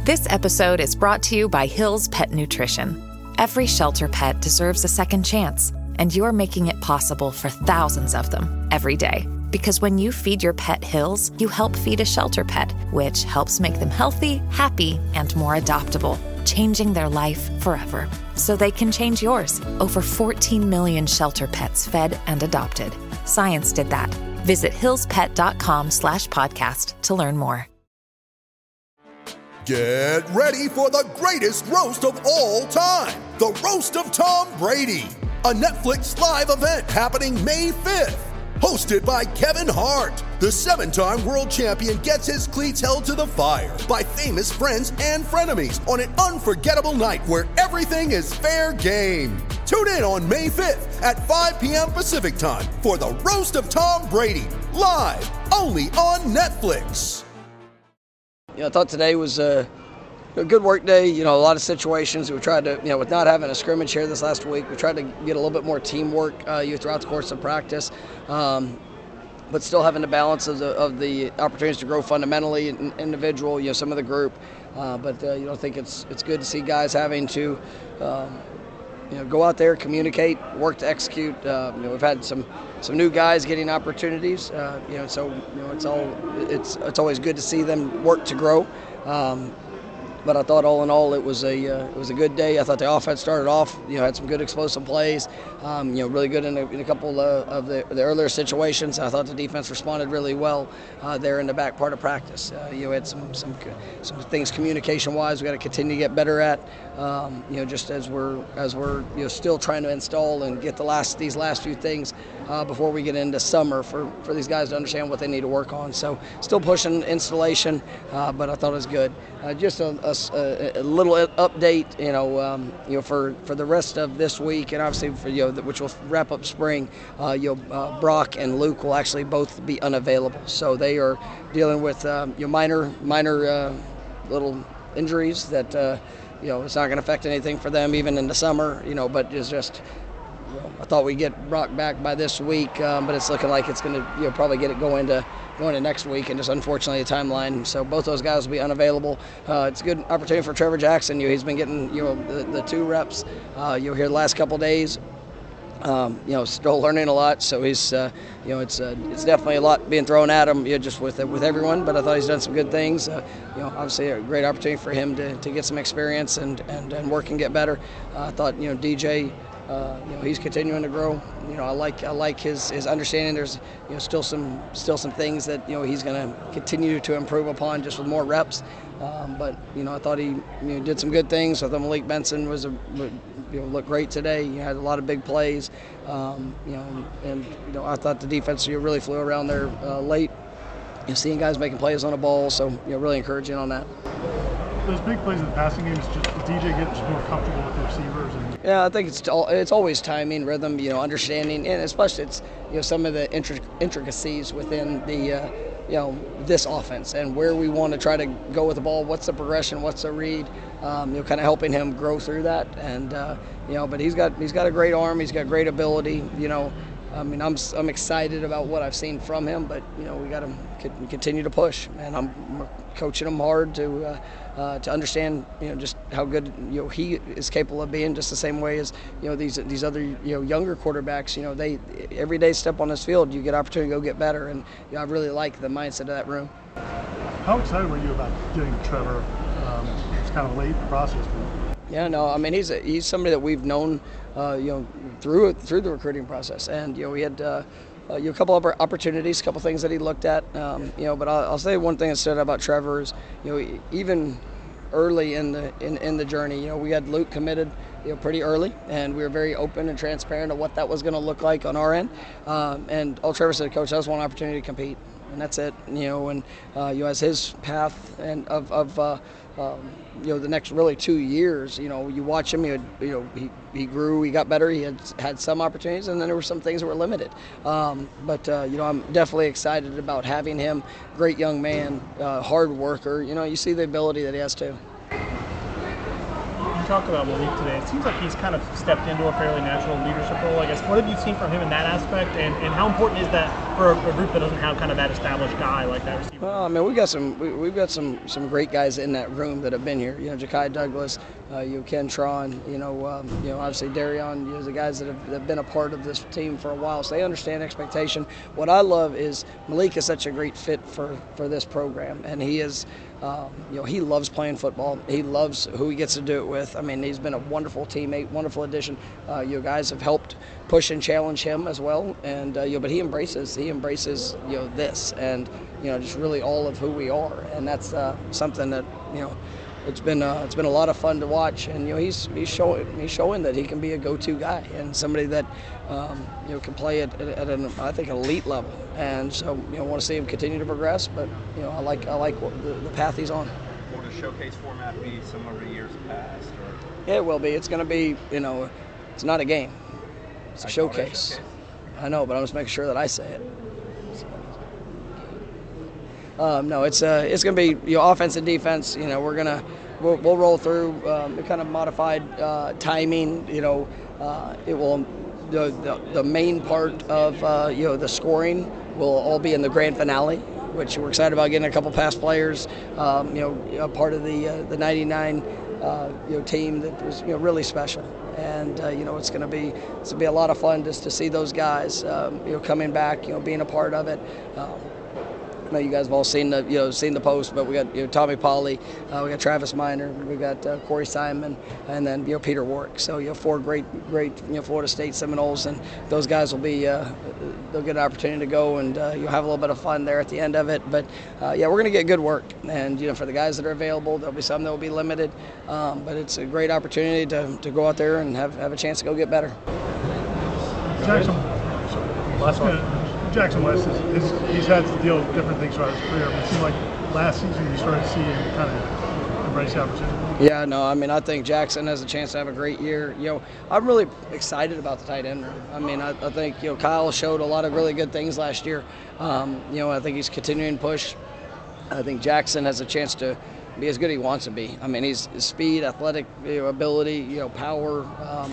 This episode is brought to you by Hill's Pet Nutrition. Every shelter pet deserves a second chance, and you're making it possible for thousands of them every day. Because when you feed your pet Hill's, you help feed a shelter pet, which helps make them healthy, happy, and more adoptable, changing their life forever. So they can change yours. Over 14 million shelter pets fed and adopted. Science did that. Visit hillspet.com/podcast to learn more. Get ready for the greatest roast of all time, the Roast of Tom Brady, a Netflix live event happening May 5th. Hosted by Kevin Hart, the 7-time world champion gets his cleats held to the fire by famous friends and frenemies on an unforgettable night where everything is fair game. Tune in on May 5th at 5 p.m. Pacific time for the Roast of Tom Brady, live only on Netflix. I thought today was a good work day. A lot of situations. We tried to, with not having a scrimmage here this last week, we tried to get a little bit more teamwork throughout the course of practice, but still having the balance of the opportunities to grow fundamentally and individual, some of the group. But I think it's good to see guys having to, go out there, communicate, work to execute. We've had some new guys getting opportunities. So it's always good to see them work to grow. But I thought all in all it was a good day. I thought the offense started off, had some good explosive plays, really good in a couple of the earlier situations. I thought the defense responded really well there in the back part of practice. Had some things communication-wise we got to continue to get better at. Just as we're still trying to install and get these last few things before we get into summer for these guys to understand what they need to work on. So still pushing installation, but I thought it was good. Just a little update, for the rest of this week, and obviously for which will wrap up spring. Brock and Luke will actually both be unavailable, so they are dealing with minor little injuries that it's not going to affect anything for them even in the summer. But it's just. I thought we'd get Brock back by this week, but it's looking like it's going to probably get it going to next week, and just unfortunately the timeline. So both those guys will be unavailable. It's a good opportunity for Trevor Jackson. He's been getting the 2 reps here the last couple days. Still learning a lot. So he's it's definitely a lot being thrown at him just with everyone. But I thought he's done some good things. Obviously a great opportunity for him to get some experience and work and get better. I thought DJ. He's continuing to grow. I like his understanding. There's still some things that he's going to continue to improve upon just with more reps. But I thought he did some good things. I thought Malik Benson looked great today. He had a lot of big plays. I thought the defense really flew around there late. Seeing guys making plays on the ball, so really encouraging on that. Those big plays in the passing game, is just DJ getting just more comfortable with the receivers. Yeah, I think it's always timing, rhythm, understanding, and especially it's some of the intricacies within the this offense and where we want to try to go with the ball. What's the progression? What's the read? Kind of helping him grow through that, and but he's got a great arm. He's got great ability. I'm excited about what I've seen from him, but we got to continue to push, and I'm coaching him hard to understand just how good he is capable of being, just the same way as these other younger quarterbacks. They every day step on this field, you get opportunity to go get better, and I really like the mindset of that room. How excited were you about getting Trevor? It's kind of late in the process. Yeah, no, I mean he's somebody that we've known, through the recruiting process, and we had a couple of opportunities, a couple things that he looked at, But I'll say one thing that stood out about Trevor is, even early in the journey, we had Luke committed, pretty early, and we were very open and transparent of what that was going to look like on our end. And all Trevor said, Coach, I just want an opportunity to compete, and that's it. And as his path and of the next really 2 years, you watch him, he grew, he got better, he had some opportunities, and then there were some things that were limited. But I'm definitely excited about having him. Great young man, hard worker. You see the ability that he has too. You talk about Malik today. It seems like he's kind of stepped into a fairly natural leadership role. I guess, what have you seen from him in that aspect, and how important is that for a group that doesn't have kind of that established guy like that receiver? Well, I mean, we've got some great guys in that room that have been here. You know, Ja'Kai Douglas, Ken Tron, obviously Darion, the guys that have been a part of this team for a while, so they understand expectation. What I love is Malik is such a great fit for this program, and he is. He loves playing football. He loves who he gets to do it with. I mean, he's been a wonderful teammate, wonderful addition. Guys have helped push and challenge him as well, and but he embraces this, and just really all of who we are, and that's something that it's been a lot of fun to watch, and he's showing that he can be a go-to guy and somebody that can play at an, I think, elite level, and so want to see him continue to progress. But I like the path he's on. Will the showcase format be similar to years past? Or? Yeah, it will be. It's going to be it's not a game. It's a showcase. I know, but I'm just making sure that I say it. No, it's going to be offense and defense. We'll roll through kind of modified timing. It will the main part of the scoring will all be in the grand finale, which we're excited about, getting a couple past players. A part of the 99 team that was really special. And it's going to be a lot of fun just to see those guys coming back, being a part of it. I know you guys have all seen the post, but we got Tommy Polley, we got Travis Minor, we got Corey Simon, and then Peter Warwick. So 4 great Florida State Seminoles, and those guys will be they'll get an opportunity to go, and you'll have a little bit of fun there at the end of it. But we're going to get good work, and for the guys that are available, there'll be some that will be limited, but it's a great opportunity to go out there and have a chance to go get better. Jackson West he's had to deal with different things throughout his career, but it seemed like last season you started to see him kind of embrace the opportunity. Yeah, no, I mean, I think Jackson has a chance to have a great year. I'm really excited about the tight end room. I mean, I think Kyle showed a lot of really good things last year. I think he's continuing to push. I think Jackson has a chance to be as good as he wants to be. I mean, his speed, athletic ability, power,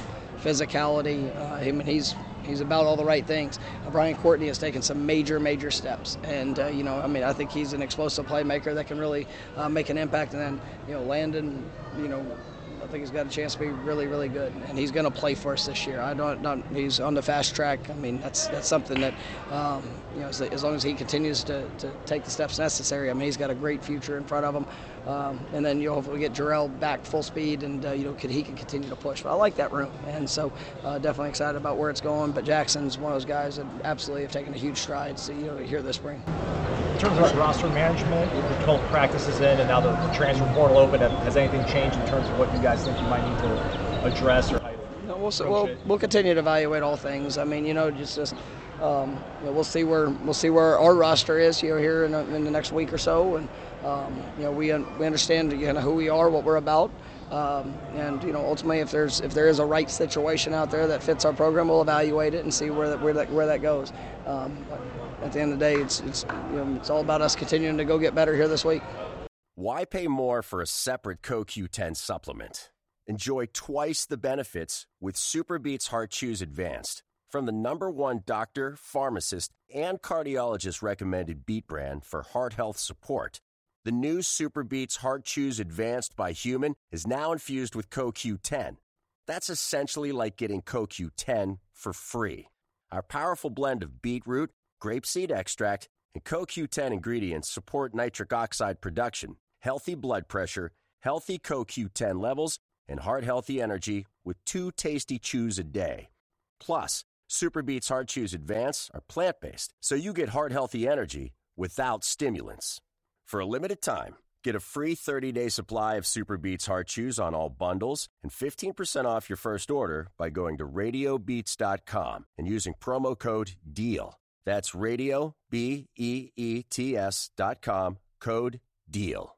physicality. He's about all the right things. Brian Courtney has taken some major steps, and I think he's an explosive playmaker that can really make an impact. And then Landon, I think he's got a chance to be really good, and he's going to play for us this year. He's on the fast track. I mean, that's something that as long as he continues to take the steps necessary, I mean, he's got a great future in front of him. And then you'll hopefully get Jarrell back full speed, and he can continue to push. But I like that room, and so definitely excited about where it's going. But Jackson's one of those guys that absolutely have taken a huge stride here this spring. In terms of roster management, the 12 practices in, and now the transfer portal open, has anything changed in terms of what you guys think you might need to address or? We'll continue to evaluate all things. I mean, we'll see where our roster is here in the next week or so, and we understand who we are, what we're about, and ultimately if there is a right situation out there that fits our program, we'll evaluate it and see where that goes. At the end of the day, it's all about us continuing to go get better here this week. Why pay more for a separate CoQ10 supplement? Enjoy twice the benefits with SuperBeets Heart Chews Advanced. From the #1 doctor, pharmacist, and cardiologist recommended Beet brand for heart health support, the new SuperBeets Heart Chews Advanced by Human is now infused with CoQ10. That's essentially like getting CoQ10 for free. Our powerful blend of beetroot, grapeseed extract, and CoQ10 ingredients support nitric oxide production, healthy blood pressure, healthy CoQ10 levels, and heart-healthy energy with 2 tasty chews a day. Plus, SuperBeets Heart Chews Advance are plant-based, so you get heart-healthy energy without stimulants. For a limited time, get a free 30-day supply of SuperBeets Heart Chews on all bundles and 15% off your first order by going to RadioBeets.com and using promo code DEAL. That's Radio, BEETS.com, code DEAL.